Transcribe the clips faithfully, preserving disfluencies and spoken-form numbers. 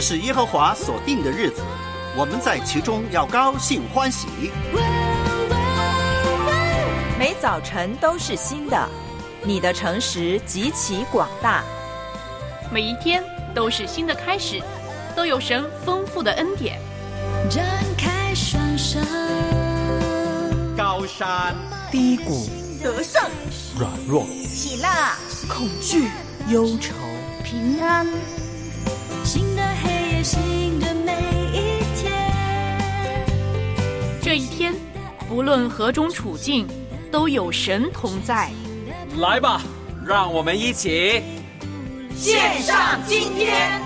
这是耶和华所定的日子，我们在其中要高兴欢喜。 每早晨都是新的，你的诚实极其广大。 每一天都是新的开始，都有神丰富的恩典。 张开双手， 高山低谷， 得胜软弱， 喜乐恐惧，忧愁， 平安，新的黑夜，新的每一天。 这一天，不论何种处境，都有神同在。 来吧，让我们一起献上今天。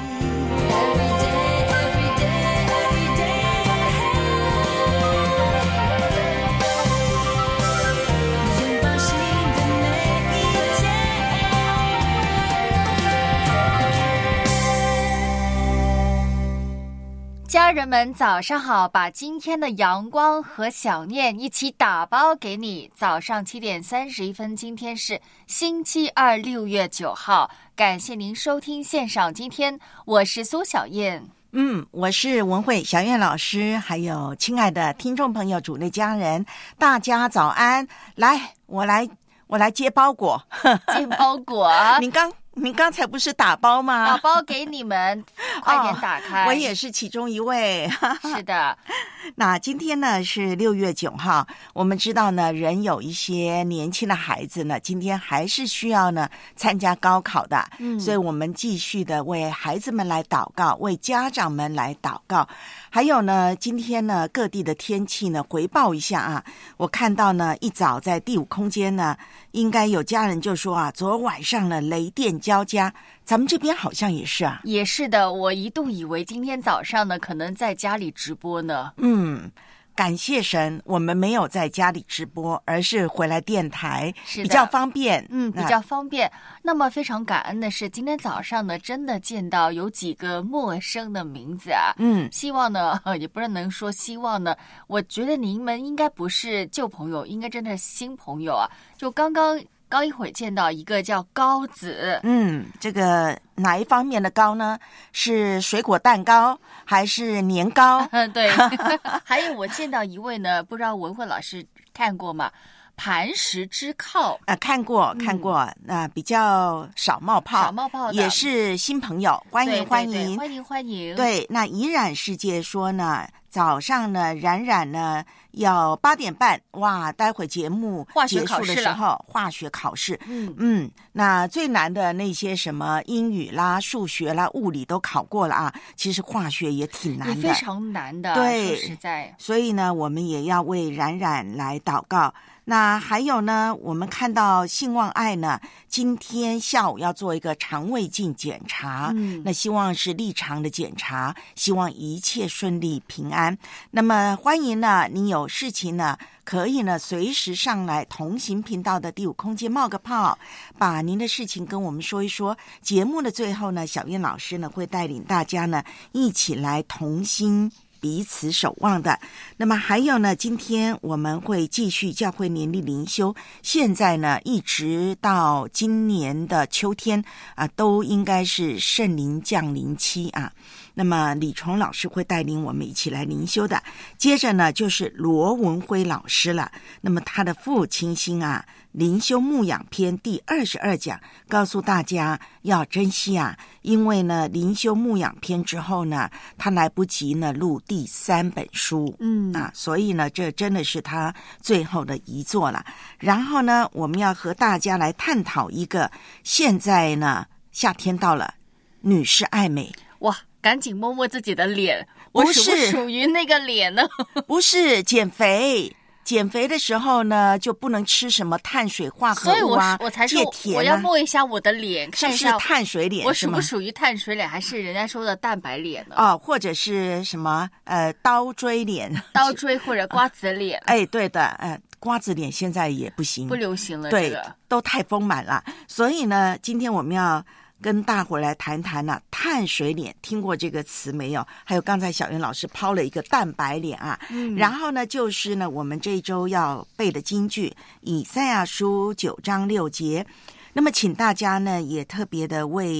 家人们早上好，把今天的阳光和小念一起打包给你。早上七点三十一分，今天是星期二，六月九号。感谢您收听线上今天，我是苏小燕。 嗯，我是文慧小燕老师，还有亲爱的听众朋友、主内家人，大家早安！来，我来，我来接包裹， 接包裹。 您刚。您刚才不是打包吗？ 打包给你们，快点打开。 哦，我也是其中一位。 是的。 那今天呢是六月九号，我们知道呢，人有一些年轻的孩子呢，今天还是需要呢参加高考的，嗯，所以我们继续的为孩子们来祷告，为家长们来祷告。还有呢，今天呢各地的天气呢回报一下啊，我看到呢一早在第五空间呢，应该有家人就说啊，昨晚上呢雷电交加，咱们这边好像也是啊， 也是的。我一度以为今天早上呢，可能在家里直播呢。 嗯，感谢神，我们没有在家里直播，而是回来电台，比较方便。 嗯，比较方便。那么非常感恩的是，今天早上呢，真的见到有几个陌生的名字啊。 嗯， 希望呢，也不是能说希望呢，我觉得您们应该不是旧朋友，应该真的是新朋友啊。就刚刚。刚一会儿见到一个叫高子， 嗯，这个哪一方面的高呢？是水果蛋糕还是年糕？ 对，还有我见到一位呢，不知道文慧老师看过吗？磐石之靠啊，看过看过，那、嗯、比较少冒泡， 少冒泡的也是新朋友，欢迎对对对欢迎欢迎欢迎。 对，那怡然世界说呢，早上呢，冉冉呢要八点半，哇，待会节目结束的时候，化学考试， 嗯嗯，那最难的那些什么英语啦、数学啦、物理都考过了啊，其实化学也挺难的， 也非常难的， 对， 说实在， 所以呢，我们也要为冉冉来祷告。那还有呢，我们看到信望爱呢，今天下午要做一个肠胃镜检查， 嗯， 那希望是例常的检查，希望一切顺利平安。那么欢迎呢，你有事情呢，可以呢随时上来同行频道的第五空间冒个泡，把您的事情跟我们说一说。节目的最后呢，小燕老师呢会带领大家呢一起来同心彼此守望的。那么还有呢，今天我们会继续教会年历灵修，现在呢一直到今年的秋天啊，都应该是圣灵降临期啊。那么李崇老师会带领我们一起来灵修的。接着呢就是罗文辉老师了，那么他的父亲心啊灵修牧养篇第二十二讲，告诉大家要珍惜啊，因为呢灵修牧养篇之后呢，他来不及呢录第三本书， 嗯啊，所以呢这真的是他最后的遗作了。然后呢，我们要和大家来探讨一个，现在呢夏天到了，女士爱美， 哇，赶紧摸摸自己的脸，我不是属不属于那个脸呢？ 不是减肥。减肥的时候呢，就不能吃什么碳水化合物啊， 所以我我才说戒甜啊， 我要摸一下我的脸，看一下是不是碳水脸， 我属不属于碳水脸，还是人家说的蛋白脸呢？ 哦，或者是什么呃刀锥脸， 刀锥或者瓜子脸。 哎，对的，呃，瓜子脸现在也不行， 不流行了， 对， 这个都太丰满了。所以呢，今天我们要跟大伙来谈谈啊，碳水脸，听过这个词没有？还有刚才小云老师抛了一个蛋白脸啊， 嗯， 然后呢，就是呢，我们这一周要背的金句，以赛亚书九章六节。那么，请大家呢也特别的为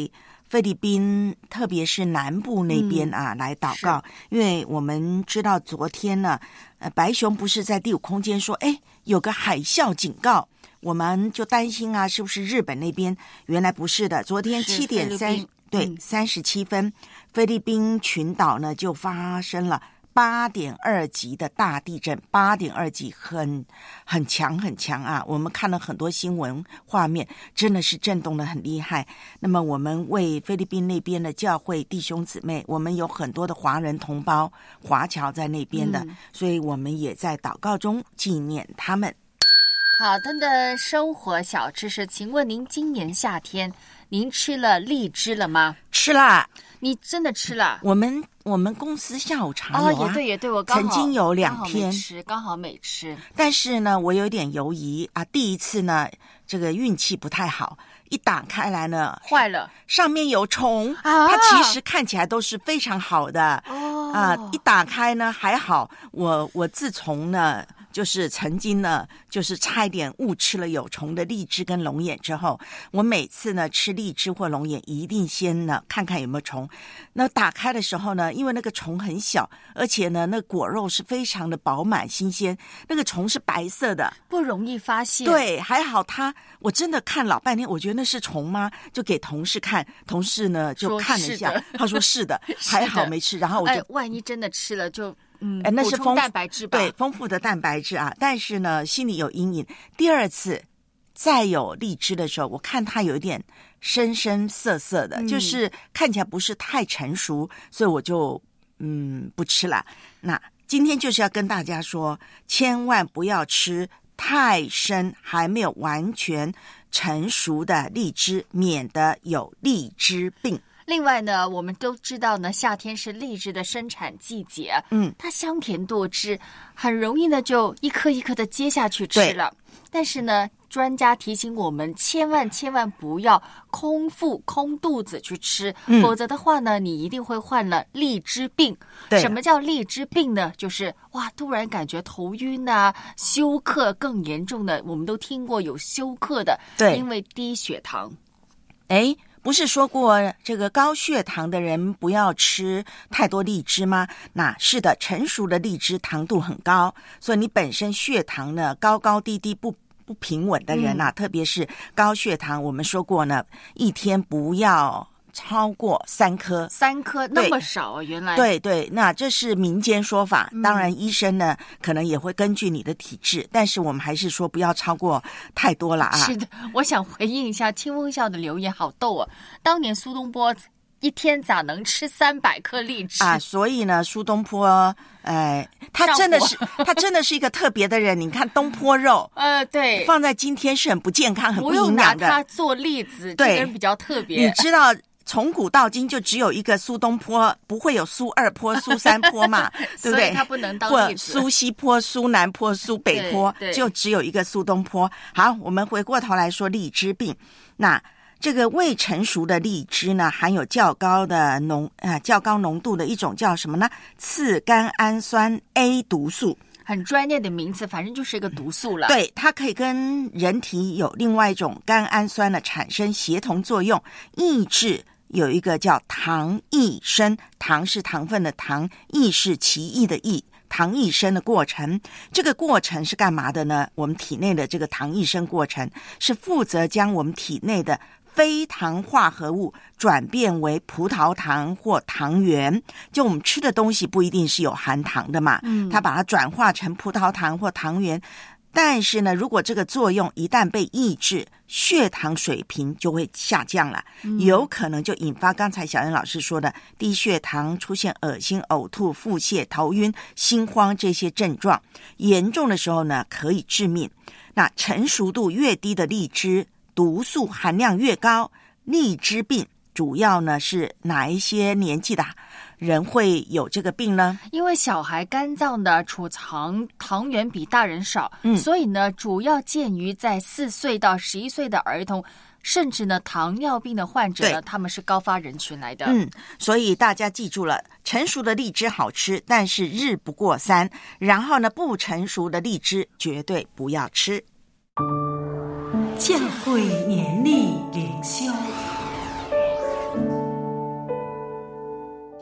菲律宾，特别是南部那边啊、嗯、来祷告，因为我们知道昨天呢，呃，白熊不是在第五空间说，哎，有个海啸警告，我们就担心啊，是不是日本那边？原来不是的，昨天七点三对三十七分，菲律宾群岛呢就发生了八点二级的大地震，八点二级很很强很强啊！我们看了很多新闻画面，真的是震动得很厉害。那么我们为菲律宾那边的教会弟兄姊妹，我们有很多的华人同胞华侨在那边的、嗯、所以我们也在祷告中纪念他们。 好的，生活小知识，请问您今年夏天您吃了荔枝了吗？ 吃啦。 你真的吃了？ 我们我们公司下午茶有啊， 哦，也对也对，我刚好曾经有两天刚好没吃，刚好没吃。 但是呢，我有点犹疑啊。第一次呢，这个运气不太好，一打开来呢， 坏了， 上面有虫啊。 它其实看起来都是非常好的哦啊，一打开呢还好。我我自从呢。就是曾经呢，就是差一点误吃了有虫的荔枝跟龙眼之后，我每次呢吃荔枝或龙眼，一定先呢看看有没有虫。那打开的时候呢，因为那个虫很小，而且呢那果肉是非常的饱满新鲜，那个虫是白色的， 不容易发现。 对，还好它，我真的看老半天，我觉得那是虫吗？就给同事看，同事呢就看了一下，他说是的，还好没吃。然后我就、 哎、万一真的吃了就。嗯， 那是丰富蛋白质吧？ 对，丰富的蛋白质啊。但是呢，心里有阴影。第二次再有荔枝的时候，我看它有一点深深涩涩的、嗯，就是看起来不是太成熟，所以我就嗯不吃了。那今天就是要跟大家说，千万不要吃太深还没有完全成熟的荔枝，免得有荔枝病。 另外呢，我们都知道呢，夏天是荔枝的生产季节，嗯，它香甜多汁，很容易呢就一颗一颗的接下去吃了。但是呢，专家提醒我们，千万千万不要空腹空肚子去吃、嗯、否则的话呢，你一定会患了荔枝病。什么叫荔枝病呢？就是哇，突然感觉头晕啊，休克更严重的，我们都听过有休克的，对，因为低血糖。 哎。不是说过这个高血糖的人不要吃太多荔枝吗？那是的，成熟的荔枝糖度很高，所以你本身血糖呢高高低低不不平稳的人啊、嗯，特别是高血糖，我们说过呢，一天不要超过三颗， 三颗那么少啊？原来对对，那这是民间说法，当然医生呢、嗯、可能也会根据你的体质，但是我们还是说不要超过太多了啊。 是的，我想回应一下清风笑的留言，好逗啊！当年苏东坡一天咋能吃三百颗荔枝啊？所以呢，苏东坡，呃，他真的是他真的是一个特别的人。你看东坡肉， 呃，对， 放在今天是很不健康、很不营养的。 不用拿它做例子， 对， 这个人比较特别。 你知道？从古到今就只有一个苏东坡，不会有苏二坡、苏三坡嘛，对不对？ 所以他不能当例子。 或苏西坡、苏南坡、苏北坡，就只有一个苏东坡。好，我们回过头来说荔枝病。那这个未成熟的荔枝呢，含有较高的浓啊较高浓度的一种叫什么呢？次甘氨酸 A 毒素。 很专业的名词，反正就是一个毒素了。 对，它可以跟人体有另外一种甘氨酸的产生协同作用，抑制。有一个叫糖异生，糖是糖分的糖，异是奇异的异，糖异生的过程。这个过程是干嘛的呢？我们体内的这个糖异生过程是负责将我们体内的非糖化合物转变为葡萄糖或糖原。就我们吃的东西不一定是有含糖的嘛，嗯，它把它转化成葡萄糖或糖原。但是呢，如果这个作用一旦被抑制，血糖水平就会下降了，嗯、有可能就引发刚才小燕老师说的低血糖，出现恶心、呕吐、腹泻、头晕、心慌这些症状。严重的时候呢，可以致命。那成熟度越低的荔枝，毒素含量越高。荔枝病主要呢是哪一些年纪的人会有这个病呢？ 因为小孩肝脏的储藏糖原比大人少，嗯，所以呢，主要见于在四岁到十一岁的儿童，甚至呢，糖尿病的患者呢，他们是高发人群来的。 嗯，所以大家记住了，成熟的荔枝好吃，但是日不过三。然后呢，不成熟的荔枝绝对不要吃。教会年历灵修。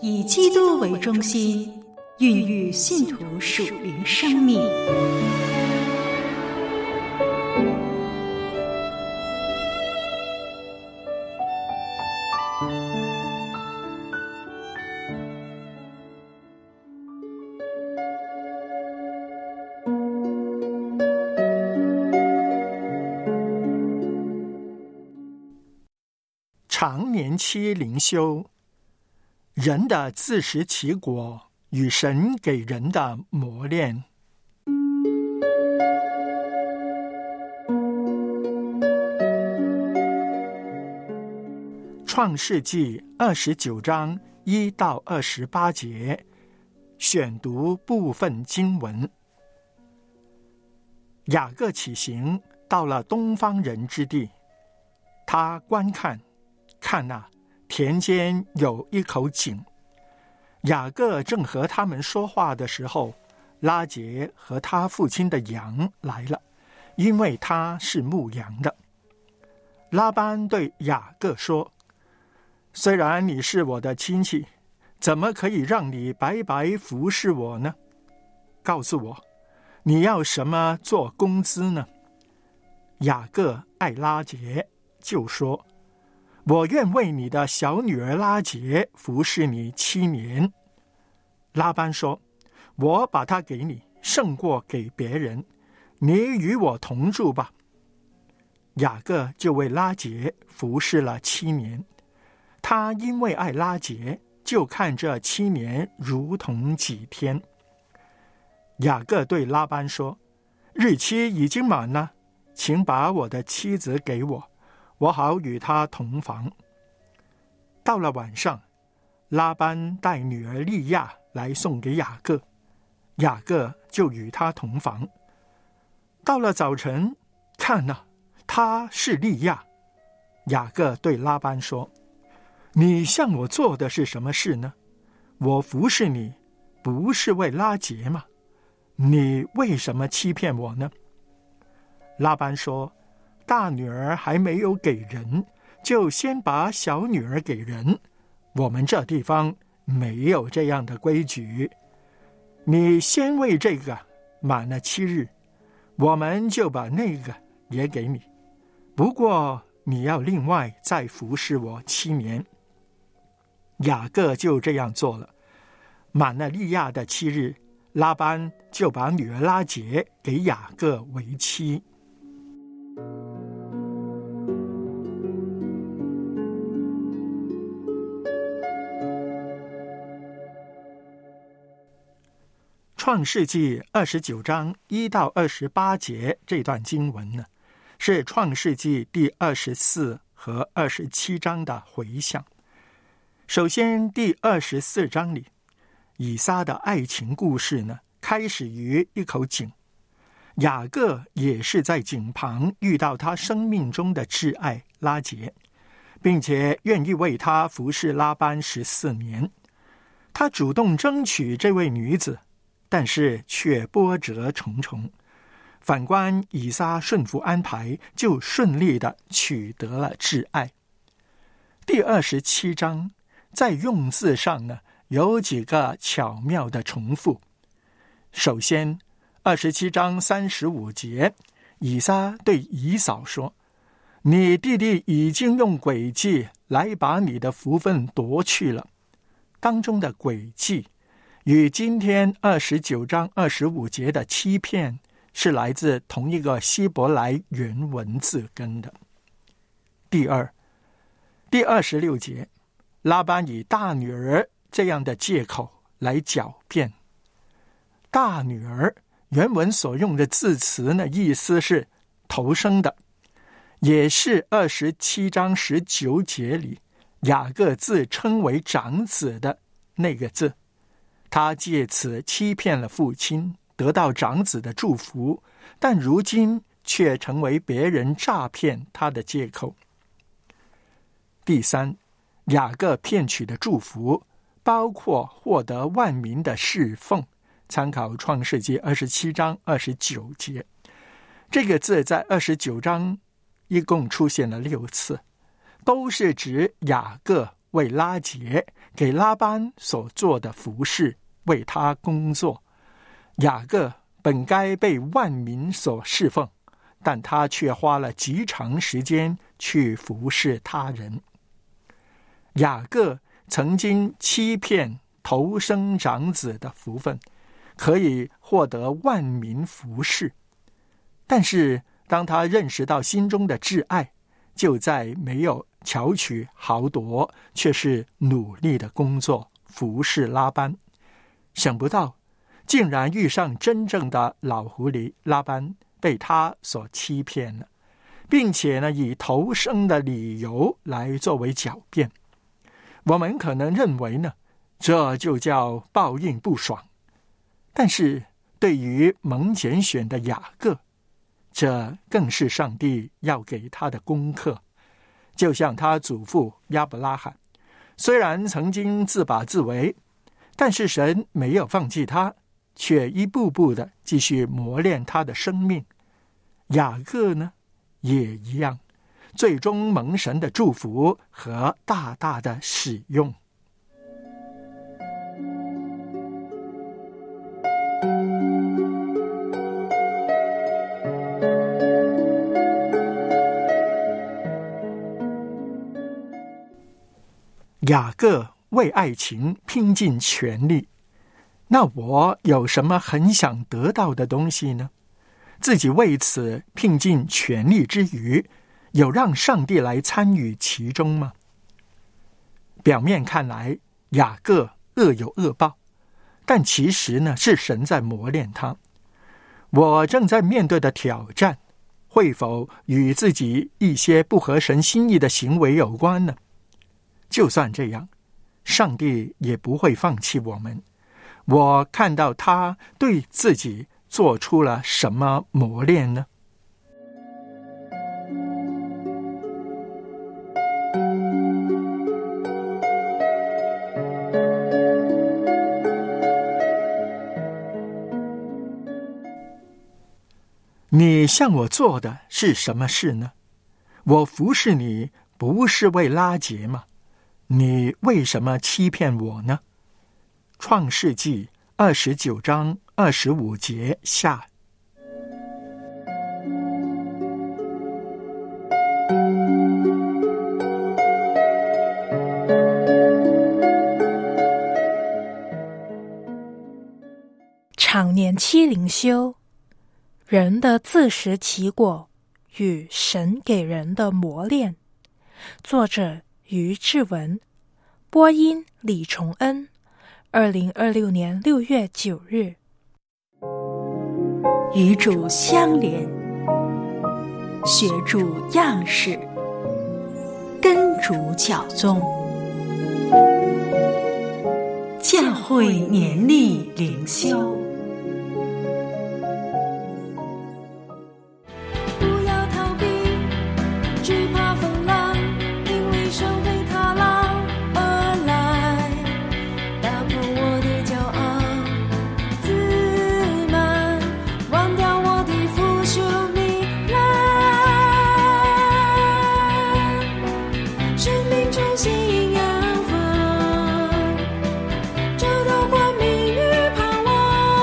以基督为中心，孕育信徒属灵生命。 常年期灵修，人的自食其果与神给人的磨练。创世纪二十九章一到二十八节，选读部分经文。雅各起行，到了东方人之地，他观看，看哪，田间有一口井。雅各正和他们说话的时候，拉结和他父亲的羊来了，因为他是牧羊的。拉班对雅各说，虽然你是我的亲戚，怎么可以让你白白服侍我呢？告诉我，你要什么做工资呢？雅各爱拉结，就说，我愿为你的小女儿拉结服侍你七年。拉班说，我把她给你，胜过给别人，你与我同住吧。雅各就为拉结服侍了七年。他因为爱拉结，就看这七年如同几天。雅各对拉班说，日期已经满了，请把我的妻子给我，我好与她同房。到了晚上，拉班带女儿利亚来送给雅各，雅各就与她同房。到了早晨，看哪，她是利亚。雅各对拉班说，你向我做的是什么事呢？我服侍你，不是为拉结吗？你为什么欺骗我呢？拉班说，大女儿还没有给人，就先把小女儿给人，我们这地方没有这样的规矩。你先为这个满了七日，我们就把那个也给你，不过你要另外再服侍我七年。雅各就这样做了。满了利亚的七日，拉班就把女儿拉结给雅各为妻。创世纪二十九章一到二十八节这段经文呢，是创世纪第二十四和二十七章的回响。首先，第二十四章里，以撒的爱情故事呢，开始于一口井。雅各也是在井旁遇到他生命中的挚爱拉结，并且愿意为他服侍拉班十四年。他主动争取这位女子，但是却波折重重。反观以撒顺服安排，就顺利地取得了挚爱。第二十七章在用字上呢，有几个巧妙的重复。首先，二十七章三十五节，以撒对以扫说，你弟弟已经用诡计来把你的福分夺去了。当中的诡计与今天二十九章二十五节的欺骗是来自同一个希伯来原文字根的。第二，第二十六节，拉班以大女儿这样的借口来狡辩。大女儿原文所用的字词呢，意思是头生的，也是二十七章十九节里雅各自称为长子的那个字。他借此欺骗了父亲，得到长子的祝福，但如今却成为别人诈骗他的借口。第三，雅各骗取的祝福包括获得万民的侍奉，参考创世纪二十七章二十九节。这个字在二十九章一共出现了六次，都是指雅各为拉结给拉班所做的服事，为他工作。雅各本该被万民所侍奉，但他却花了极长时间去服侍他人。雅各曾经欺骗头生长子的福分，可以获得万民服侍，但是当他认识到心中的挚爱，就再没有巧取豪夺，却是努力的工作服侍拉班。想不到竟然遇上真正的老狐狸拉班，被他所欺骗了，并且呢以头生的理由来作为狡辩。我们可能认为呢，这就叫报应不爽，但是对于蒙拣选的雅各，这更是上帝要给他的功课。就像他祖父亚伯拉罕，虽然曾经自把自为，但是神没有放弃他，却一步步的继续磨练他的生命。雅各呢，也一样，最终蒙神的祝福和大大的使用。雅各为爱情拼尽全力，那我有什么很想得到的东西呢？自己为此拼尽全力之余，有让上帝来参与其中吗？表面看来，雅各恶有恶报，但其实呢，是神在磨练他。我正在面对的挑战，会否与自己一些不合神心意的行为有关呢？就算这样，上帝也不会放弃我们。我看到他对自己做出了什么磨练呢？你向我做的是什么事呢？我服侍你不是为拉结吗？你为什么欺骗我呢？创世纪二十九章二十五节下。 常年期灵修，人的自食其果与神给人的磨练。作者于志文，播音李崇恩，二零二六年六月九日。 与主相连，学主样式，跟主教宗，教会年历灵修。 找到光明与盼望。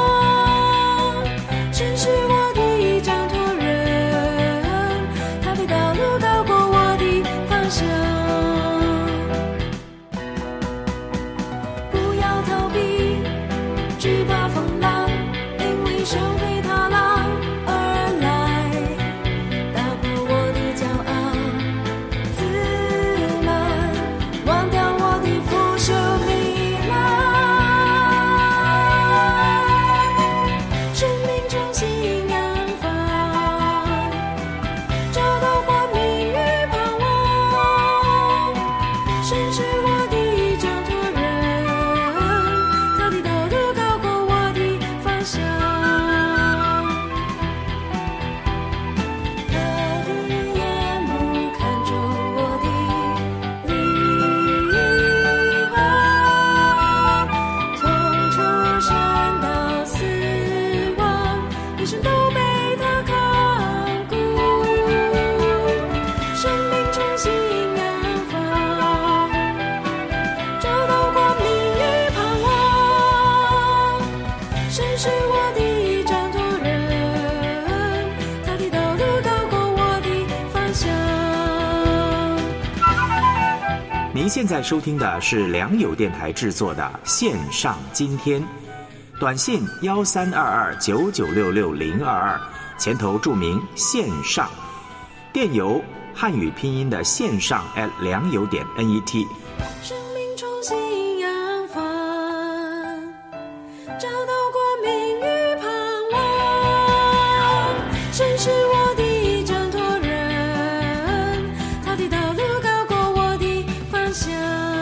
现在收听的是良友电台制作的线上今天，短信幺三二二九九六六零二二，前头注明线上，电邮汉语拼音的线上 at 良友点 net。 生命重新扬帆，找到光明与盼望。神是我的掌舵人，他的道路高过我的方向。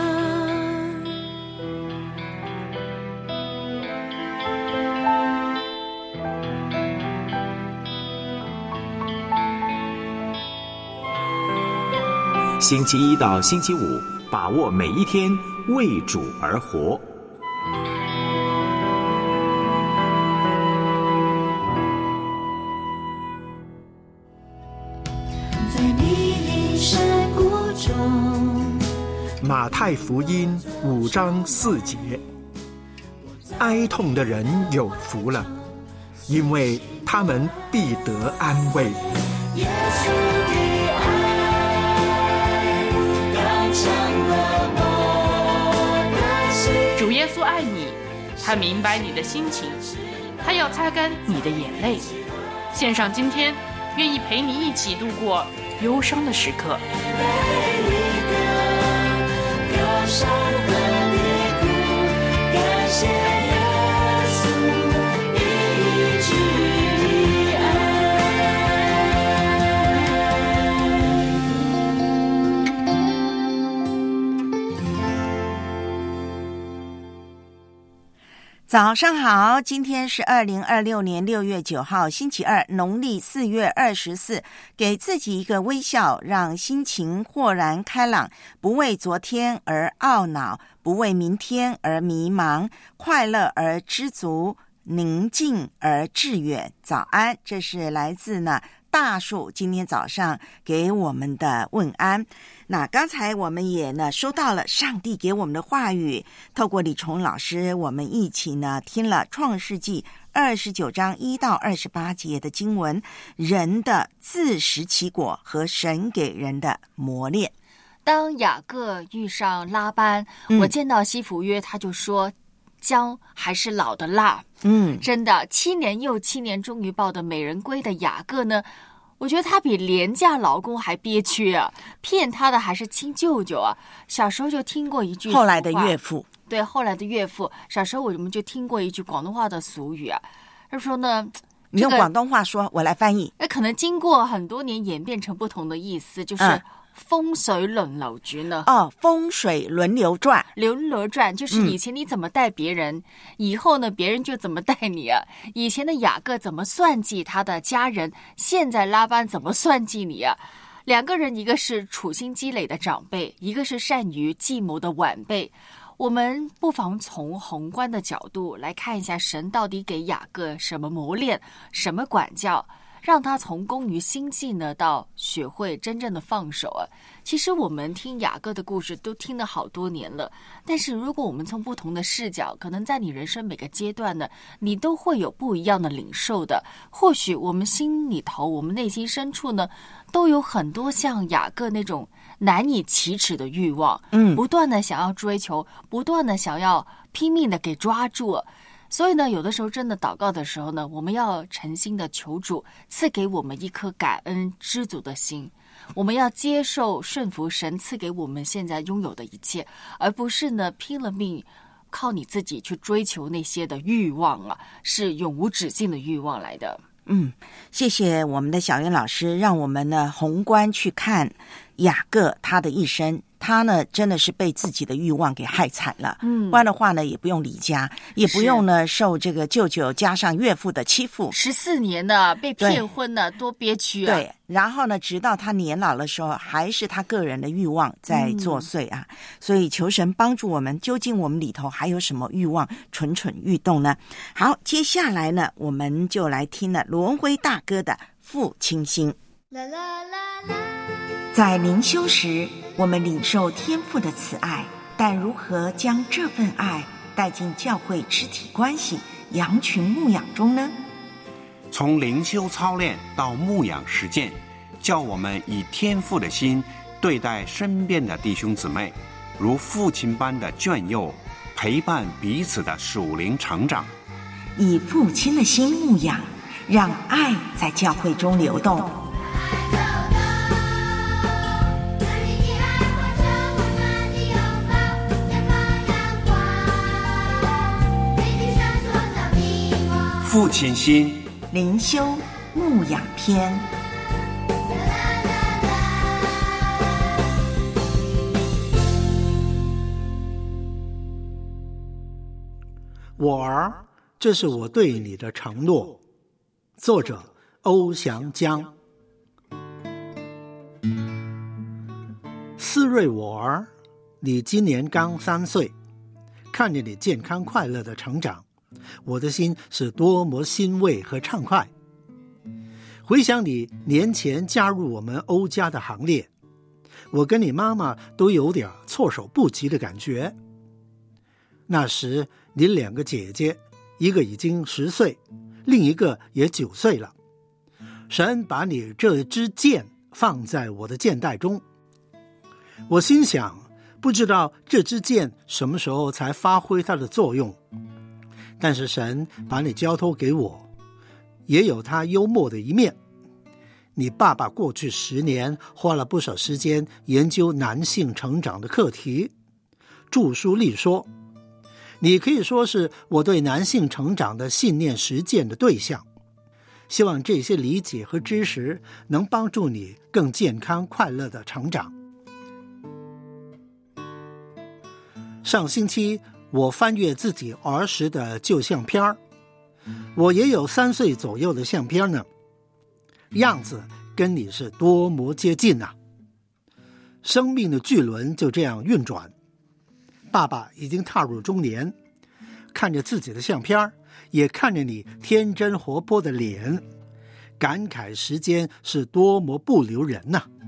星期一到星期五，把握每一天，为主而活。 在你的山谷中， 马太福音五章四节，哀痛的人有福了，因为他们必得安慰。 耶稣的爱高强了我的心。 主耶稣爱你，他明白你的心情，他要擦干你的眼泪。献上今天，愿意陪你一起度过忧伤的时刻。 歌声和你鼓，感谢耶稣医治的早上好，今天是二零二六年六月九号，星期二，农历四月二十四。给自己一个微笑，让心情豁然开朗，不为昨天而懊恼，不为明天而迷茫，快乐而知足，宁静而致远。早安，这是来自呢大树今天早上给我们的问安。那刚才我们也呢收到了上帝给我们的话语，透过李崇老师，我们一起呢听了创世纪二十九章一到二十八节的经文，人的自食其果和神给人的磨练。 当雅各遇上拉班， 嗯、 我见到西弗约，他就说姜还是老的辣。 嗯， 真的，七年又七年终于抱得美人归的雅各呢，我觉得他比廉价老公还憋屈啊！骗他的还是亲舅舅啊！小时候就听过一句， 后来的岳父， 对，后来的岳父。小时候我们就听过一句广东话的俗语啊，他说呢， 你用广东话说，我来翻译。 那可能经过很多年演变成不同的意思，就是。 嗯风水轮流转呢？ 哦，风水轮流转， 轮流转就是以前你怎么待别人，嗯、以后呢别人就怎么待你啊。以前的雅各怎么算计他的家人，现在拉班怎么算计你啊？两个人，一个是处心积累的长辈，一个是善于计谋的晚辈。我们不妨从宏观的角度来看一下，神到底给雅各什么磨练，什么管教，让他从工于心计呢，到学会真正的放手啊。其实我们听雅各的故事都听了好多年了，但是如果我们从不同的视角，可能在你人生每个阶段呢，你都会有不一样的领受的。或许我们心里头，我们内心深处呢，都有很多像雅各那种难以启齿的欲望， 嗯， 不断的想要追求，不断的想要拼命的给抓住。所以呢，有的时候真的祷告的时候呢，我们要诚心的求主赐给我们一颗感恩知足的心。我们要接受顺服神赐给我们现在拥有的一切，而不是呢拼了命靠你自己去追求那些的欲望啊，是永无止境的欲望来的。 嗯，谢谢我们的小袁老师，让我们呢宏观去看雅各他的一生。他呢真的是被自己的欲望给害惨了，嗯，不然的话呢也不用离家，也不用呢受这个舅舅加上岳父的欺负， 十四年呢被骗婚呢，多憋屈啊！ 对，然后呢直到他年老的时候，还是他个人的欲望在作祟啊，嗯、所以求神帮助我们，究竟我们里头还有什么欲望蠢蠢欲动呢？好，接下来呢我们就来听了罗文辉大哥的《父亲心》。啦啦啦啦，在灵修时，我们领受天父的慈爱，但如何将这份爱带进教会肢体关系、羊群牧养中呢？ 从灵修操练到牧养实践，叫我们以天父的心对待身边的弟兄姊妹， 如父亲般的眷佑，陪伴彼此的属灵成长。 以父亲的心牧养，让爱在教会中流动。 父亲心灵修牧养篇。 我儿，这是我对你的承诺。作者欧祥江。思睿我儿，你今年刚三岁，看着你健康快乐的成长，我的心是多么欣慰和畅快。回想你年前加入我们欧家的行列，我跟你妈妈都有点措手不及的感觉。那时你两个姐姐，一个已经十岁，另一个也九岁了。神把你这支箭放在我的箭袋中，我心想，不知道这支箭什么时候才发挥它的作用。但是神把你交托给我，也有他幽默的一面。你爸爸过去十年花了不少时间研究男性成长的课题，著书立说。你可以说是我对男性成长的信念实践的对象，希望这些理解和知识能帮助你更健康快乐的成长。上星期我翻阅自己儿时的旧相片，我也有三岁左右的相片呢，样子跟你是多么接近啊！生命的巨轮就这样运转。爸爸已经踏入中年，看着自己的相片，也看着你天真活泼的脸，感慨时间是多么不留人呐、啊！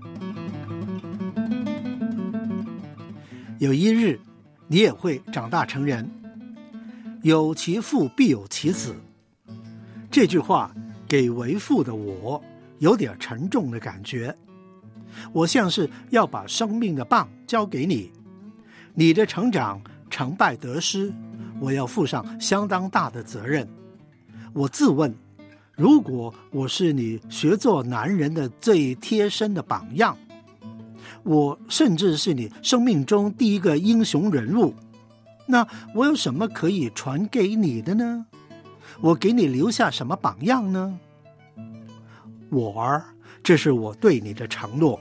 有一日，你也会长大成人。有其父必有其子，这句话给为父的我有点沉重的感觉。我像是要把生命的棒交给你，你的成长成败得失，我要负上相当大的责任。我自问，如果我是你学做男人的最贴身的榜样，我甚至是你生命中第一个英雄人物，那我有什么可以传给你的呢？我给你留下什么榜样呢？我儿，这是我对你的承诺。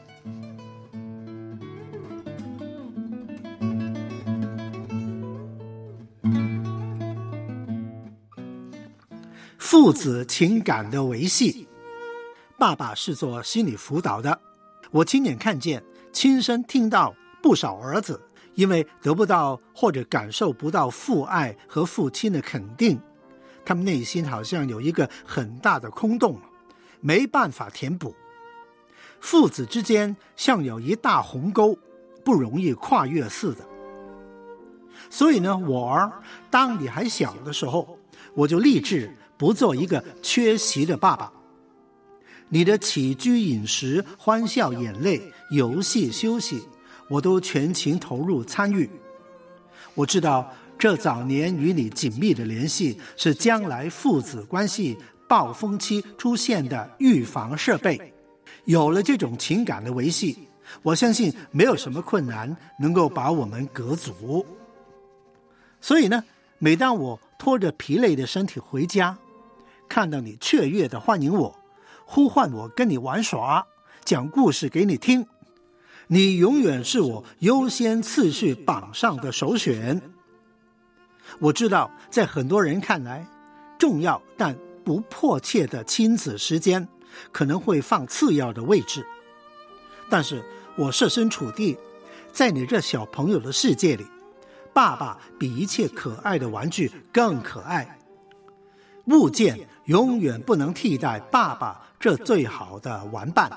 父子情感的维系，爸爸是做心理辅导的，我亲眼看见，亲身听到不少儿子因为得不到或者感受不到父爱和父亲的肯定，他们内心好像有一个很大的空洞，没办法填补。父子之间像有一大鸿沟，不容易跨越似的。所以呢，我儿，当你还小的时候，我就立志不做一个缺席的爸爸。你的起居饮食、欢笑眼泪、游戏休息，我都全情投入参与。我知道这早年与你紧密的联系，是将来父子关系暴风期出现的预防设备。有了这种情感的维系，我相信没有什么困难能够把我们隔阻。所以呢，每当我拖着疲累的身体回家，看到你雀跃地欢迎我，呼唤我跟你玩耍，讲故事给你听，你永远是我优先次序榜上的首选。我知道在很多人看来，重要但不迫切的亲子时间可能会放次要的位置，但是我设身处地，在你这小朋友的世界里，爸爸比一切可爱的玩具更可爱。物件永远不能替代爸爸这最好的玩伴。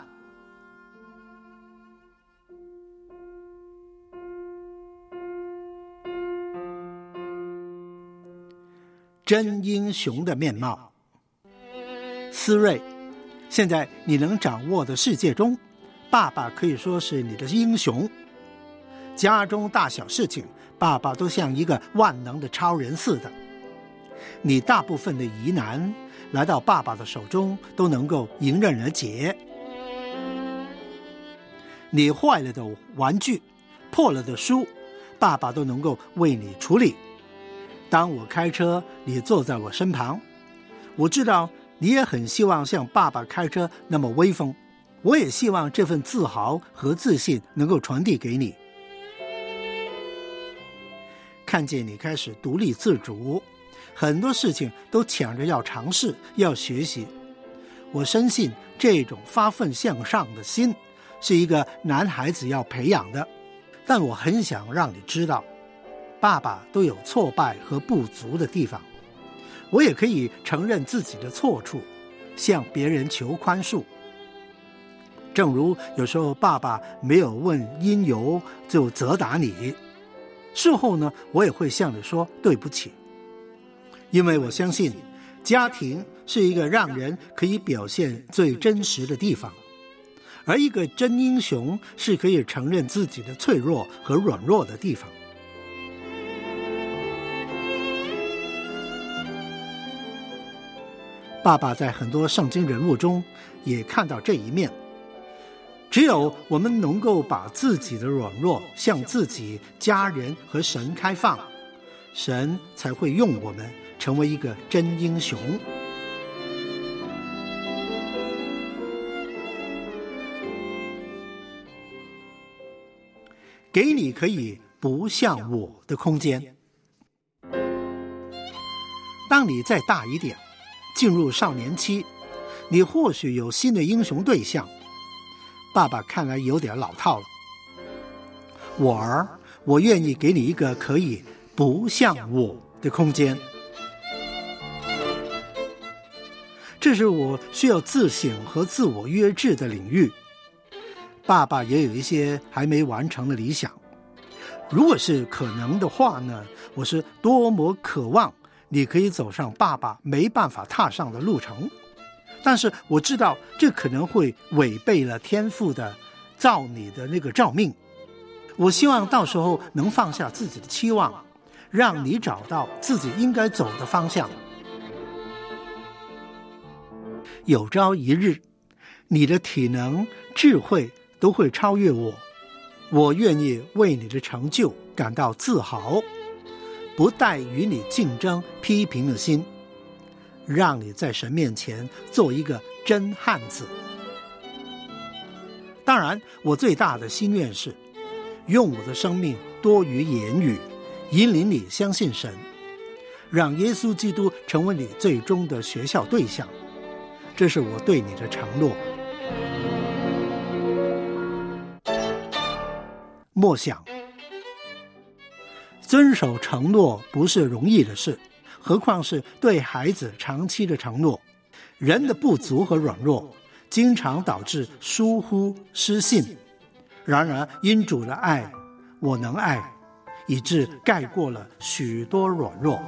真英雄的面貌。思睿，现在你能掌握的世界中，爸爸可以说是你的英雄。 家中大小事情，爸爸都像一个万能的超人似的。你大部分的疑难来到爸爸的手中都能够迎刃而解。你坏了的玩具，破了的书，爸爸都能够为你处理。当我开车，你坐在我身旁，我知道你也很希望像爸爸开车那么威风，我也希望这份自豪和自信能够传递给你。看见你开始独立自主，很多事情都抢着要尝试，要学习。我深信这种发奋向上的心是一个男孩子要培养的，但我很想让你知道，爸爸都有挫败和不足的地方，我也可以承认自己的错处，向别人求宽恕。正如有时候爸爸没有问因由就责打你，事后呢，我也会向你说对不起。因为我相信家庭是一个让人可以表现最真实的地方，而一个真英雄是可以承认自己的脆弱和软弱的地方。爸爸在很多圣经人物中也看到这一面。只有我们能够把自己的软弱向自己、家人和神开放，神才会用我们成为一个真英雄。给你可以不像我的空间。当你再大一点，进入少年期，你或许有新的英雄对象。爸爸看来有点老套了。我儿，我愿意给你一个可以不像我的空间。这是我需要自省和自我约制的领域。爸爸也有一些还没完成的理想。如果是可能的话呢，我是多么渴望你可以走上爸爸没办法踏上的路程。但是我知道这可能会违背了天父的造你的那个召命。我希望到时候能放下自己的期望，让你找到自己应该走的方向。有朝一日，你的体能、智慧都会超越我，我愿意为你的成就感到自豪，不带与你竞争、批评的心，让你在神面前做一个真汉子。当然，我最大的心愿是用我的生命多于言语，引领你相信神，让耶稣基督成为你最终的学校对象。这是我对你的承诺。默想，遵守承诺不是容易的事，何况是对孩子长期的承诺。人的不足和软弱经常导致疏忽失信，然而因主的爱，我能爱，以致盖过了许多软弱。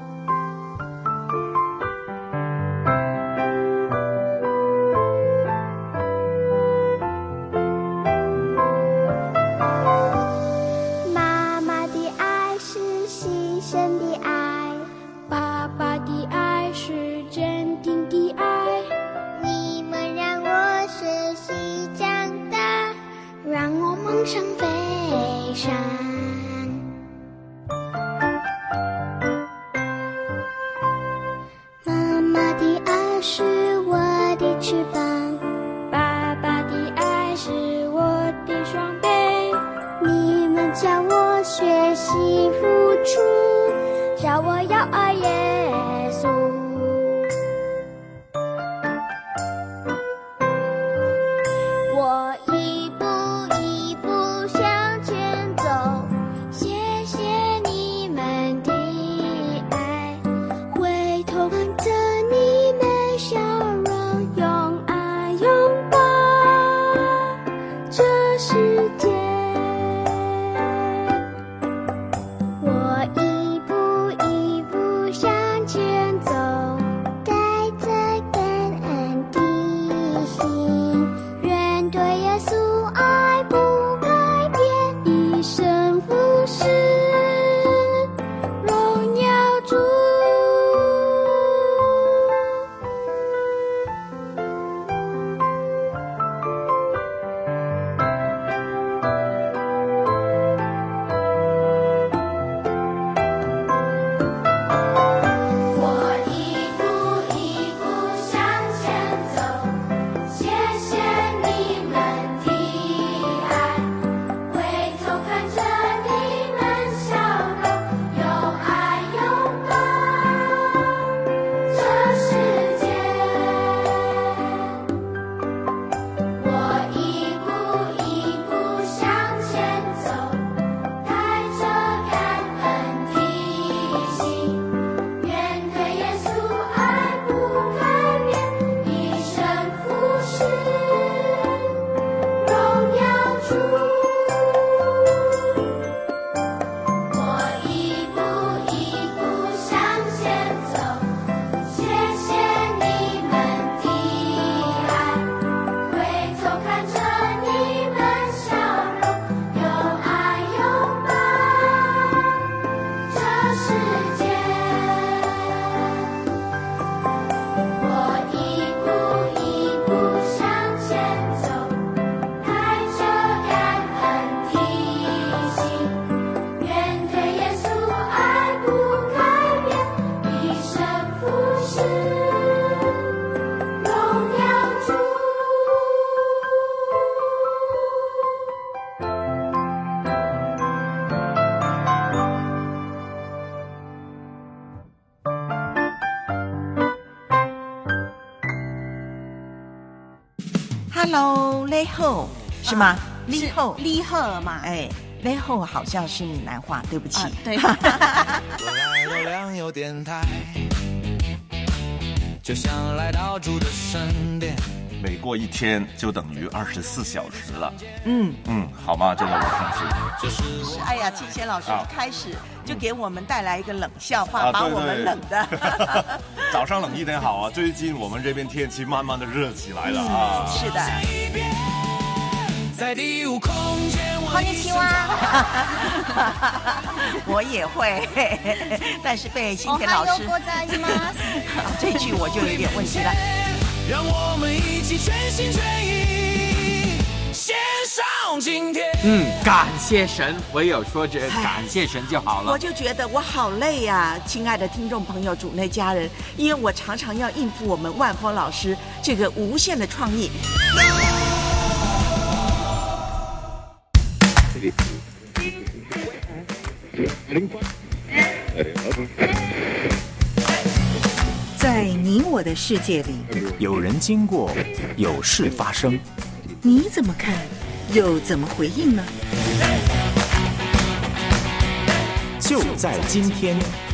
我一步一步向 Hello， 雷后是吗？ 雷后，雷后嘛。 哎，雷后好像是闽南话，对不起。啊、 对。 我来到良友电台，就像来到主的身边。 每过一天就等于二十四小时了。 嗯嗯，好吗？这个我相信。哎呀，庆贤老师一开始就给我们带来一个冷笑话， 啊、 把我们冷的。 早上冷一点好啊，最近我们这边天气慢慢的热起来了啊。 嗯、是的。 在第五空间， こんにちは。 我也会，但是被庆贤老师这句我就有点问题了。 让我们一起全心全意献上今天。 嗯，感谢神，唯有说着感谢神就好了。 我就觉得我好累呀、啊，亲爱的听众朋友、主内家人，因为我常常要应付我们万峰老师这个无限的创意。 在你我的世界里， 有人经过，有事发生， 你怎么看，又怎么回应呢？ 就在今天。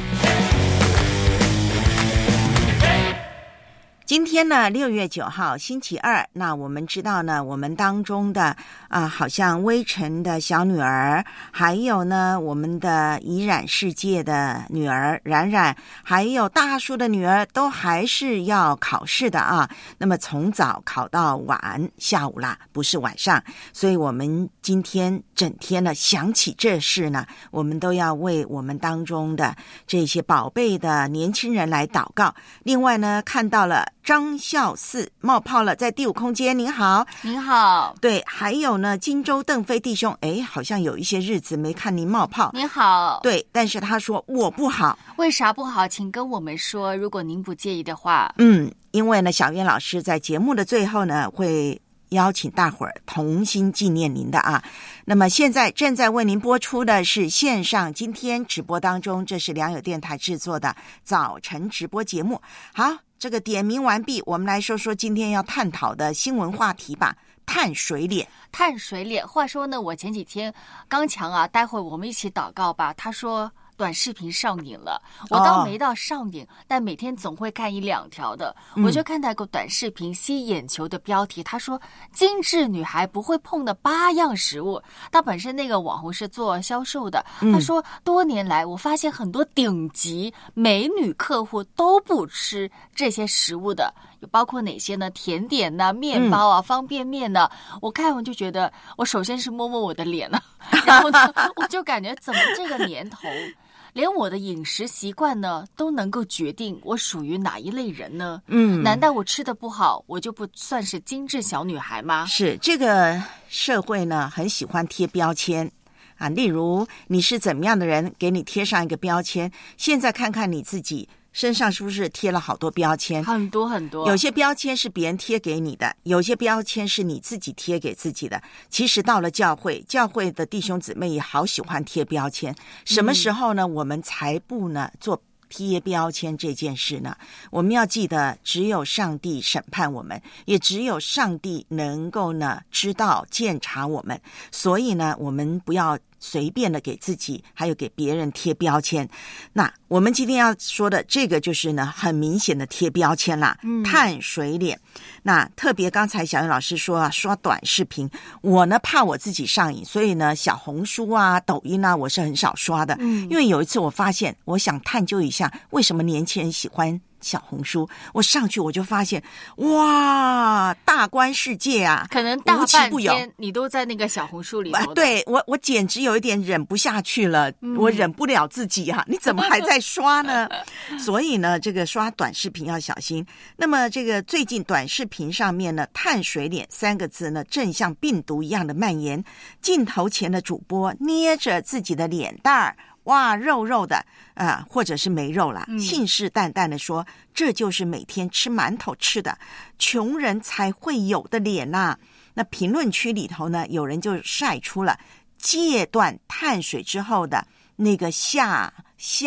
今天呢，六月九号，星期二。那我们知道呢，我们当中的啊、呃，好像微尘的小女儿，还有呢，我们的怡染世界的女儿冉冉，还有大叔的女儿，都还是要考试的啊。那么从早考到晚，下午啦，不是晚上。所以我们今天整天呢，想起这事呢，我们都要为我们当中的这些宝贝的年轻人来祷告。另外呢，看到了。张孝嗣冒泡了，在第五空间，您好， 您好， 对，还有呢，荆州邓飞弟兄，哎，好像有一些日子没看您冒泡， 您好， 对，但是他说我不好， 为啥不好？请跟我们说，如果您不介意的话。 嗯，因为呢，小燕老师在节目的最后呢，会邀请大伙儿同心纪念您的啊。那么现在正在为您播出的是线上今天直播当中，这是良友电台制作的早晨直播节目。好，这个点名完毕，我们来说说今天要探讨的新闻话题吧。碳水脸， 碳水脸。话说呢，我前几天刚强啊，待会我们一起祷告吧。他说短视频上瘾了，我倒没到上瘾，哦、但每天总会看一两条的。嗯、我就看到一个短视频吸眼球的标题，他说精致女孩不会碰的八样食物。他本身那个网红是做销售的，嗯、他说多年来我发现很多顶级美女客户都不吃这些食物的，有包括哪些呢？甜点呢、啊、面包啊、嗯、方便面呢、啊。我看完就觉得，我首先是摸摸我的脸呢、啊，然后呢，我就感觉怎么这个年头。连我的饮食习惯呢，都能够决定我属于哪一类人呢？嗯，难道我吃的不好，我就不算是精致小女孩吗？ 是，这个社会呢，很喜欢贴标签啊。例如，你是怎么样的人，给你贴上一个标签。现在看看你自己身上是不是贴了好多标签？ 很多很多。有些标签是别人贴给你的，有些标签是你自己贴给自己的。其实到了教会，教会的弟兄姊妹也好喜欢贴标签。什么时候呢？嗯、我们才不呢做贴标签这件事呢？我们要记得，只有上帝审判我们，也只有上帝能够呢知道鉴察我们。所以呢，我们不要随便的给自己还有给别人贴标签。那我们今天要说的这个就是呢很明显的贴标签啦，嗯、碳水脸。那特别刚才小燕老师说啊，刷短视频，我呢怕我自己上瘾，所以呢小红书啊、抖音啊我是很少刷的。嗯，因为有一次我发现，我想探究一下为什么年轻人喜欢小红书，我上去我就发现，哇，大观世界啊， 可能大半天你都在那个小红书里头。 对，我我简直有一点忍不下去了，嗯、我忍不了自己啊！你怎么还在刷呢？所以呢，这个刷短视频要小心。那么这个最近短视频上面呢，碳水脸三个字呢，正像病毒一样的蔓延。镜头前的主播捏着自己的脸蛋儿。哇，肉肉的啊、呃，或者是没肉啦，信誓旦旦的说，这就是每天吃馒头吃的穷人才会有的脸呐、啊。那评论区里头呢，有人就晒出了戒断碳水之后的那个下下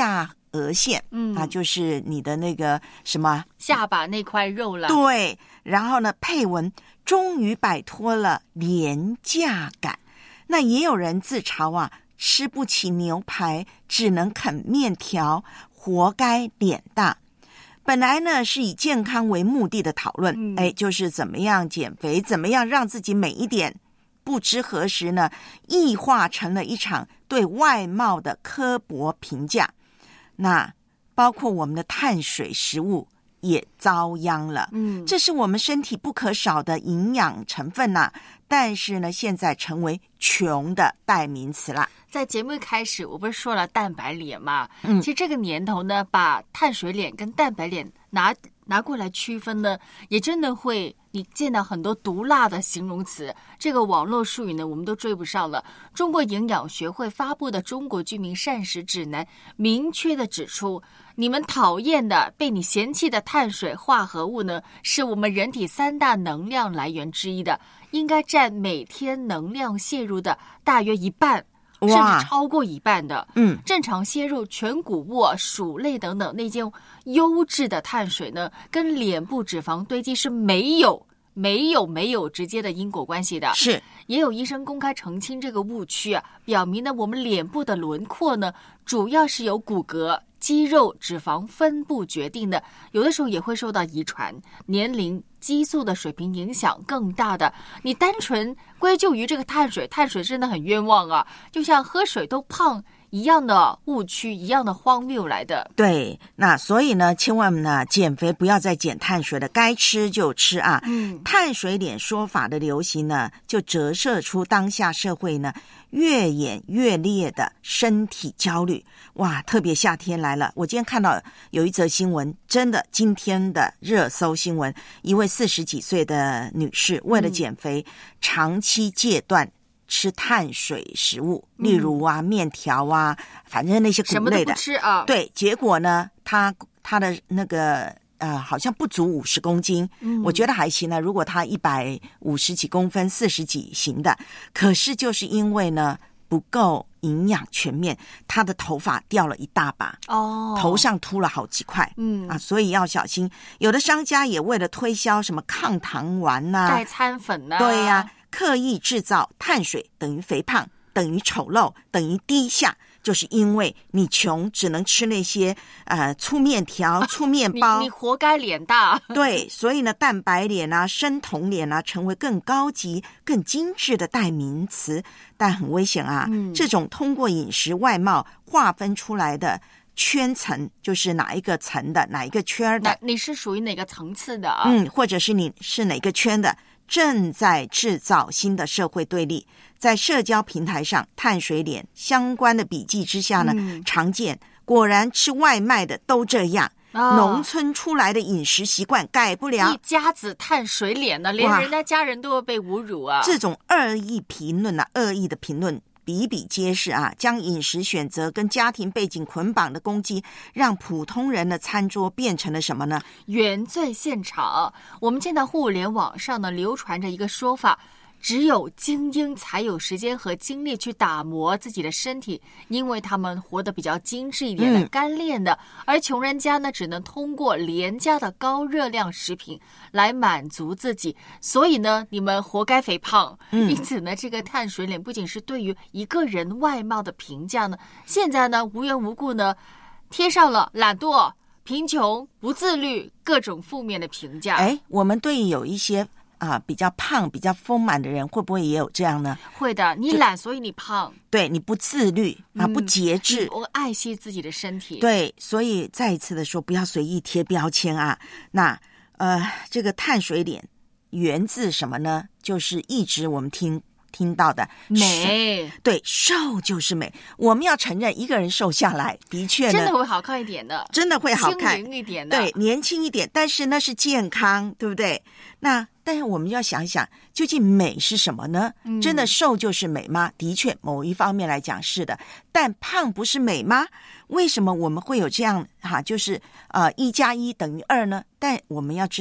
额线， 嗯啊，就是你的那个什么下巴那块肉了。 对，然后呢，配文终于摆脱了廉价感。那也有人自嘲啊，吃不起牛排，只能啃面条，活该脸大。本来呢是以健康为目的的讨论，嗯、哎，就是怎么样减肥，怎么样让自己美一点。不知何时呢，异化成了一场对外貌的刻薄评价。那包括我们的碳水食物也遭殃了。嗯，这是我们身体不可少的营养成分呐、啊。但是呢，现在成为穷的代名词啦。 在节目一开始，我不是说了蛋白脸吗？嗯，其实这个年头呢，把碳水脸跟蛋白脸拿拿过来区分呢，也真的会你见到很多毒辣的形容词。这个网络术语呢，我们都追不上了。中国营养学会发布的《中国居民膳食指南》明确的指出，你们讨厌的、被你嫌弃的碳水化合物呢，是我们人体三大能量来源之一的，应该占每天能量摄入的大约一半。甚至超过一半的，嗯，正常摄入全谷物、薯类等等那些优质的碳水呢，跟脸部脂肪堆积是没有、没有、没有直接的因果关系的。 是， 也有医生公开澄清这个误区啊，表明呢，我们脸部的轮廓呢，主要是由骨骼、肌肉、脂肪分布决定的，有的时候也会受到遗传、年龄、激素的水平影响更大的。你单纯归咎于这个碳水，碳水真的很冤枉啊，就像喝水都胖一样的误区，一样的荒谬来的。 对，那所以呢，千万呢，减肥不要再减碳水了，该吃就吃啊。嗯，碳水脸说法的流行呢，就折射出当下社会呢越演越烈的身体焦虑。哇，特别夏天来了，我今天看到有一则新闻，真的今天的热搜新闻，一位四十几岁的女士为了减肥，嗯、长期戒断吃碳水食物，例如啊、嗯、面条啊，反正那些谷类的， 什么都不吃啊。 对，结果呢，她她的那个呃，好像不足五十公斤，嗯，我觉得还行呢。如果她一百五十几公分、四十几行的，可是就是因为呢不够营养全面，她的头发掉了一大把，哦，头上秃了好几块，嗯啊，所以要小心。有的商家也为了推销什么抗糖丸呐、啊、 代餐粉呐、啊， 对呀、啊。刻意制造碳水等于肥胖，等于丑陋，等于低下，就是因为你穷，只能吃那些呃粗面条、粗面包， 你, 你活该脸大。 对，所以呢，蛋白脸啊、生酮脸啊，成为更高级、更精致的代名词，但很危险啊！嗯、这种通过饮食外貌划分出来的圈层，就是哪一个层的、哪一个圈的， 你是属于哪个层次的啊？ 嗯，或者是你是哪个圈的。正在制造新的社会对立，在社交平台上，碳水脸相关的笔记之下呢，嗯、常见。果然吃外卖的都这样，哦、农村出来的饮食习惯改不了。 一家子碳水脸呢，连人家家人都会被侮辱啊！ 这种恶意评论啊，恶意的评论比比皆是啊，将饮食选择跟家庭背景捆绑的攻击，让普通人的餐桌变成了什么呢？ 原罪现场。我们见到互联网上呢流传着一个说法，只有精英才有时间和精力去打磨自己的身体，因为他们活得比较精致一点的、嗯、干练的，而穷人家呢只能通过廉价的高热量食品来满足自己，所以呢你们活该肥胖、嗯、因此呢这个碳水脸不仅是对于一个人外貌的评价呢，现在呢无缘无故呢贴上了懒惰、贫穷、不自律各种负面的评价。 哎，我们对有一些啊，比较胖、比较丰满的人，会不会也有这样呢？ 会的，你懒，所以你胖。 对，你不自律啊，嗯、不节制， 我爱惜自己的身体。 对，所以再一次的说，不要随意贴标签啊。那呃，这个碳水脸源自什么呢？就是一直我们听听到的美， 对，瘦就是美。我们要承认，一个人瘦下来，的确呢， 真的会好看一点的， 真的会好看， 轻盈一点的， 对，年轻一点。但是那是健康，对不对？那但是我们要想一想，究竟美是什么呢？嗯、真的瘦就是美吗？的确，某一方面来讲是的。但胖不是美吗？为什么我们会有这样哈、啊？就是呃，一加一等于二呢？但我们要知道，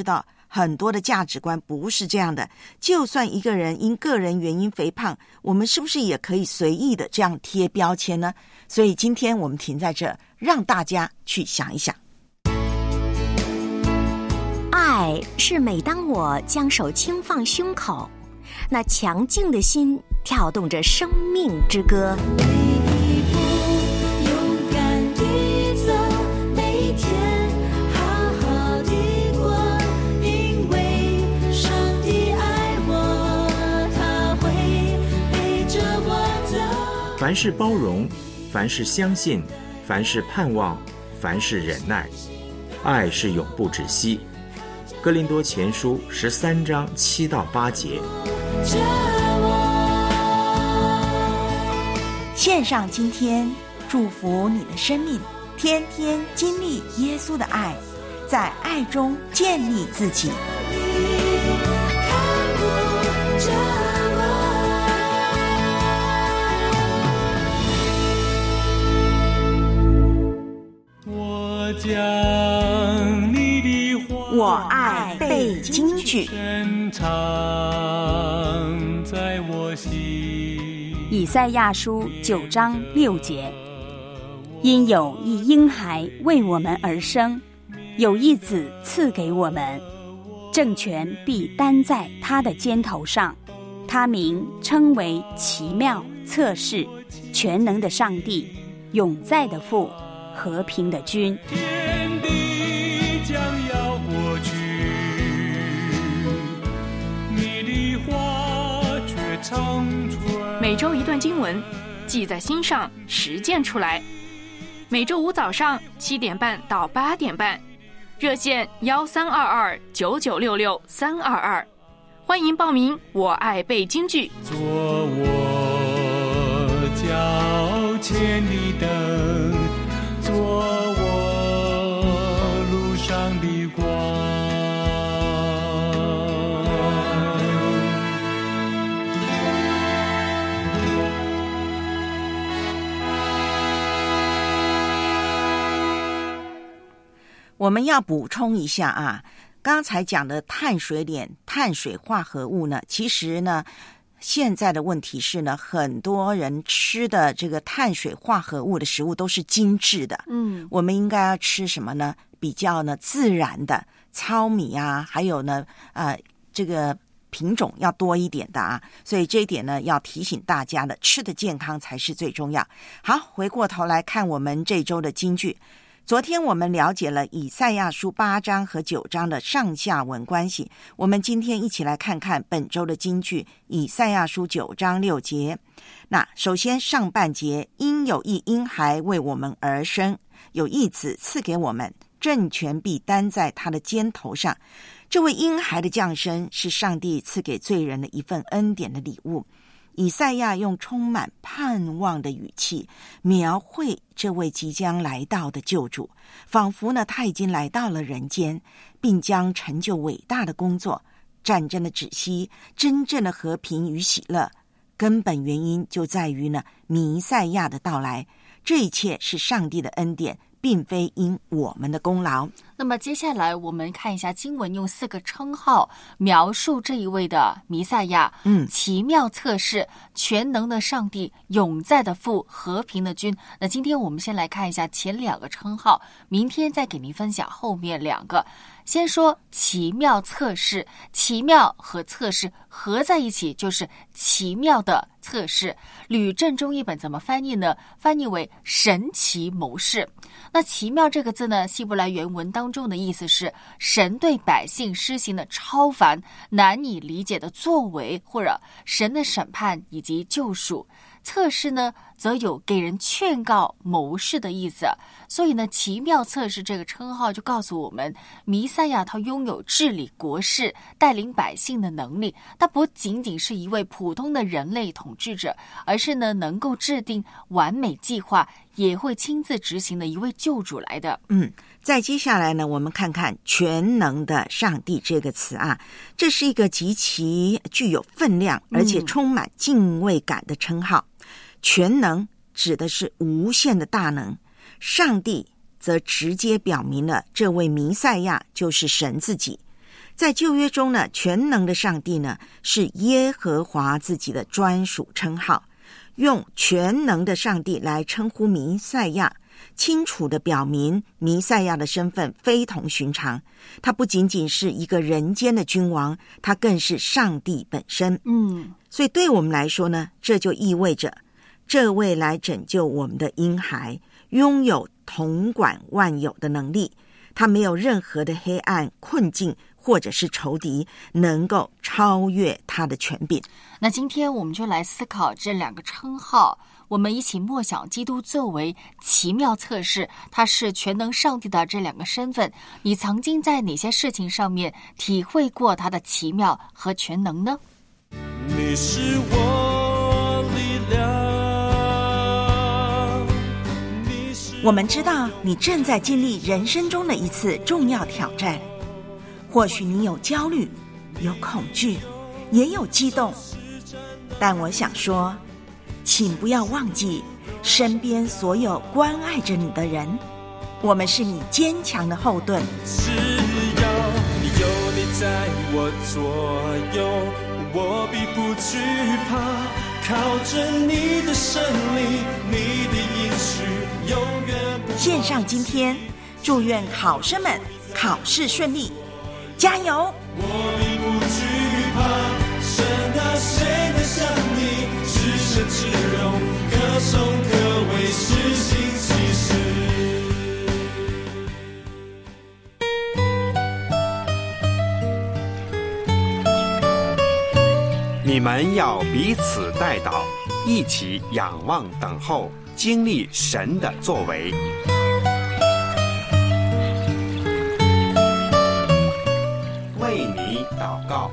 很多的价值观不是这样的。就算一个人因个人原因肥胖，我们是不是也可以随意的这样贴标签呢？所以今天我们停在这，让大家去想一想。 爱是每当我将手轻放胸口，那强劲的心跳动着生命之歌。 每一步勇敢地走，每一天好好地过，因为上帝爱我，他会陪着我走。 凡是包容，凡是相信，凡是盼望，凡是忍耐，爱是永不止息。哥林多前书十三章七到八节。 献上今天，祝福你的生命，天天经历耶稣的爱，在爱中建立自己。 我将你的话， 我爱背京剧， 深藏在我心。 以赛亚书九章六节，因有一婴孩为我们而生，有一子赐给我们，政权必担在他的肩头上，他名称为奇妙、策士、全能的上帝，永在的父，和平的君。 天地将要过去，你的话却长存。 每周一段经文，记在心上，实践出来。每周五早上七点半到八点半，热线幺三二二九九六六三二二，欢迎报名。我爱背京剧。 做我脚前的灯，做我路上的光。 我们要补充一下啊，刚才讲的碳水链、碳水化合物呢，其实呢，现在的问题是呢，很多人吃的这个碳水化合物的食物都是精致的。 嗯， 我们应该要吃什么呢？比较呢自然的糙米啊，还有呢呃这个品种要多一点的啊，所以这一点呢要提醒大家的，吃的健康才是最重要。好，回过头来看我们这周的金句。昨天我们了解了以赛亚书八章和九章的上下文关系，我们今天一起来看看本周的金句，以赛亚书九章六节。那首先上半节，因有一婴孩为我们而生，有一子赐给我们，政权必担在他的肩头上。这位婴孩的降生是上帝赐给罪人的一份恩典的礼物。以赛亚用充满盼望的语气描绘这位即将来到的救主，仿佛呢他已经来到了人间，并将成就伟大的工作。战争的止息，真正的和平与喜乐，根本原因就在于呢弥赛亚的到来。这一切是上帝的恩典，并非因我们的功劳。 那么接下来我们看一下经文用四个称号描述这一位的弥赛亚， 嗯， 奇妙策士、全能的上帝、永在的父、和平的君。那今天我们先来看一下前两个称号，明天再给您分享后面两个。先说奇妙策士，奇妙和策士合在一起就是奇妙的策士。吕正中译本怎么翻译呢？翻译为神奇谋士。那奇妙这个字呢，希伯来原文当中的意思是神对百姓施行的超凡难以理解的作为，或者神的审判以及救赎。策士呢则有给人劝告谋士的意思，所以呢奇妙策士这个称号就告诉我们，弥赛亚他拥有治理国事带领百姓的能力，他不仅仅是一位普通的人类统治者，而是呢能够制定完美计划也会亲自执行的一位救主来的。 嗯，再接下来呢，我们看看全能的上帝这个词啊，这是一个极其具有分量而且充满敬畏感的称号。全能指的是无限的大能，上帝则直接表明了这位弥赛亚就是神自己。 在旧约中呢，全能的上帝呢是耶和华自己的专属称号，用全能的上帝来称呼弥赛亚，清楚地表明弥赛亚的身份非同寻常。他不仅仅是一个人间的君王，他更是上帝本身。 嗯， 所以对我们来说呢，这就意味着这位来拯救我们的婴孩拥有统管万有的能力，他没有任何的黑暗困境或者是仇敌能够超越他的权柄。 那今天我们就来思考这两个称号，我们一起默想基督作为奇妙测试，他是全能上帝的这两个身份，你曾经在哪些事情上面体会过他的奇妙和全能呢？ 你是我力量。 我们知道你正在经历人生中的一次重要挑战，或许你有焦虑，有恐惧，也有激动，但我想说，请不要忘记身边所有关爱着你的人，我们是你坚强的后盾。 只要有你在我左右，我必不惧怕，靠着你的胜利，你的应许永远不。 献上今天，祝愿考生们考试顺利，加油！ 我必不惧怕，神啊，谁能像你，至圣至荣，可颂可畏，施行其事。 你们要彼此代祷，一起仰望等候，经历神的作为。为你祷告。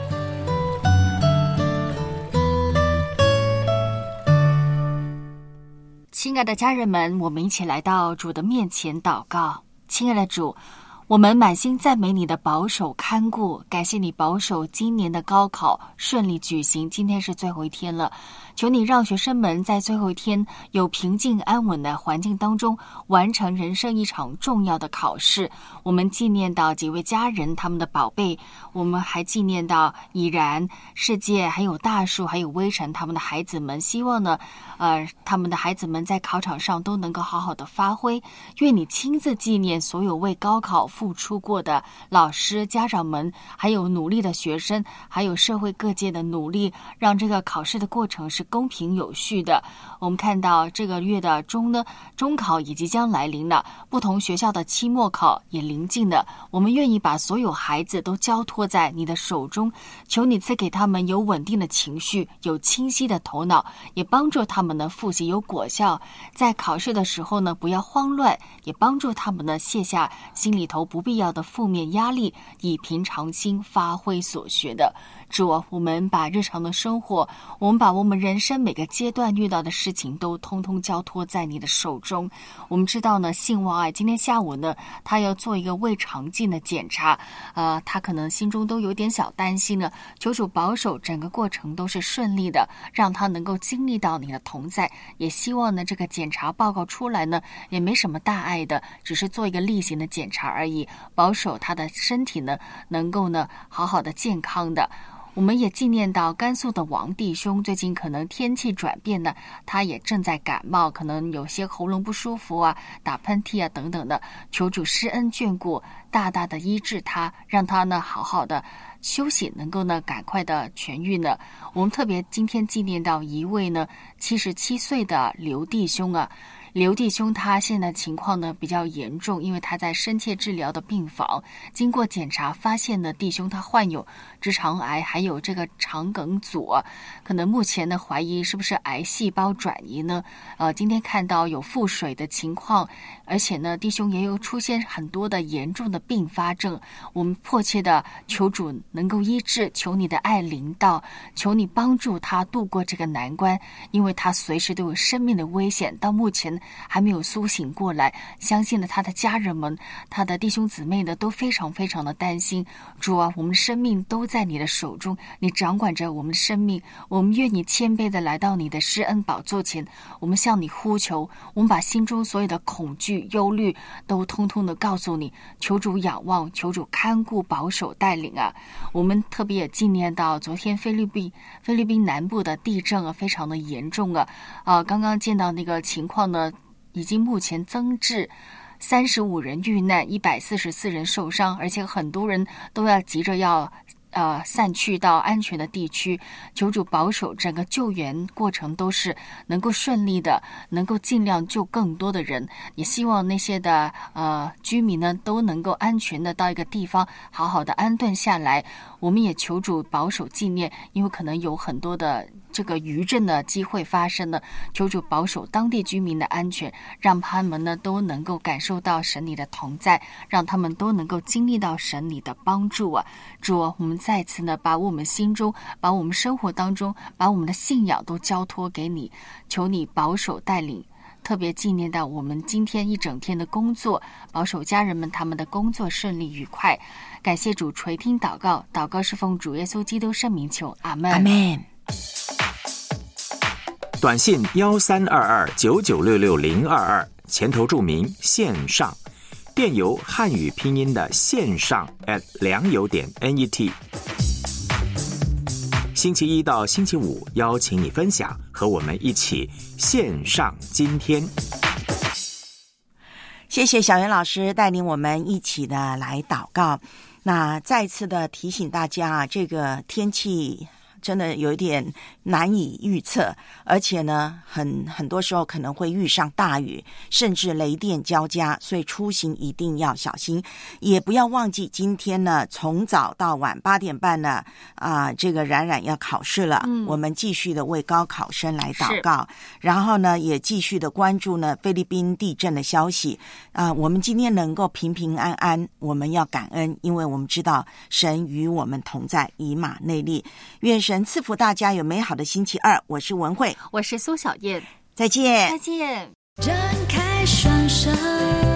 亲爱的家人们，我们一起来到主的面前祷告。亲爱的主，我们满心赞美你的保守看顾，感谢你保守今年的高考顺利举行，今天是最后一天了，求你让学生们在最后一天有平静安稳的环境当中完成人生一场重要的考试。我们纪念到几位家人，他们的宝贝，我们还纪念到已然、世界还有大树还有微尘他们的孩子们，希望呢呃，他们的孩子们在考场上都能够好好的发挥。愿你亲自纪念所有为高考付出过的老师、家长们，还有努力的学生，还有社会各界的努力，让这个考试的过程是公平有序的。我们看到这个月的中呢，中考也即将来临了，不同学校的期末考也临近了。我们愿意把所有孩子都交托在你的手中，求你赐给他们有稳定的情绪，有清晰的头脑，也帮助他们呢复习有果效，在考试的时候呢不要慌乱，也帮助他们呢卸下心里头不必要的负面压力，以平常心发挥所学的。主啊，我们把日常的生活，我们把我们人生每个阶段遇到的事情都通通交托在你的手中。我们知道呢，信望爱今天下午呢，他要做一个胃肠镜的检查，呃，他可能心中都有点小担心呢。求主保守整个过程都是顺利的，让他能够经历到你的同在。也希望呢，这个检查报告出来呢，也没什么大碍的，只是做一个例行的检查而已，保守他的身体呢，能够呢好好的健康的。我们也纪念到甘肃的王弟兄，最近可能天气转变呢，他也正在感冒，可能有些喉咙不舒服啊，打喷嚏啊等等的。求主施恩眷顾，大大的医治他，让他呢好好的休息，能够呢赶快的痊愈呢。我们特别今天纪念到一位呢七十七岁的刘弟兄啊。刘弟兄他现在情况呢比较严重，因为他在深切治疗的病房，经过检查发现呢，弟兄他患有直肠癌，还有这个肠梗阻，可能目前呢怀疑是不是癌细胞转移呢？呃，今天看到有腹水的情况，而且呢，弟兄也有出现很多的严重的并发症。我们迫切的求主能够医治，求你的爱临到，求你帮助他度过这个难关，因为他随时都有生命的危险。到目前还没有苏醒过来，相信了他的家人们，他的弟兄姊妹呢都非常非常的担心。主啊，我们的生命都在你的手中，你掌管着我们的生命，我们愿你谦卑的来到你的施恩宝座前，我们向你呼求，我们把心中所有的恐惧忧虑都通通的告诉你，求主仰望，求主看顾保守带领啊。我们特别也纪念到昨天菲律宾菲律宾南部的地震啊，非常的严重啊。呃，刚刚见到那个情况呢，已经目前增至三十五人遇难，一百四十四人受伤，而且很多人都要急着要呃散去到安全的地区。求主保守整个救援过程都是能够顺利的，能够尽量救更多的人。也希望那些的呃居民呢都能够安全的到一个地方好好的安顿下来。我们也求主保守纪念，因为可能有很多的这个余震的机会发生了，求主保守当地居民的安全，让他们呢都能够感受到神你的同在，让他们都能够经历到神你的帮助啊。主啊，我们再次呢把我们心中，把我们生活当中，把我们的信仰都交托给你，求你保守带领。特别纪念到我们今天一整天的工作，保守家人们他们的工作顺利愉快。感谢主垂听祷告，祷告是奉主耶稣基督圣名求，阿们。 阿们。 短信幺三二二九九六六零二二，前头注明线上，电邮汉语拼音的线上 at 良友点 net。星期一到星期五，邀请你分享，和我们一起线上今天。 谢谢小袁老师带领我们一起的来祷告。那再次的提醒大家啊，这个天气真的有一点难以预测，而且呢很很多时候可能会遇上大雨，甚至雷电交加，所以出行一定要小心。也不要忘记今天呢从早到晚八点半呢啊、呃，这个冉冉要考试了、嗯、我们继续的为高考生来祷告，然后呢也继续的关注呢菲律宾地震的消息啊、呃，我们今天能够平平安安，我们要感恩，因为我们知道神与我们同在，以马内利。愿神赐福大家有美好的星期二，我是文慧， 我是苏小燕， 再见， 再见。 张开双手。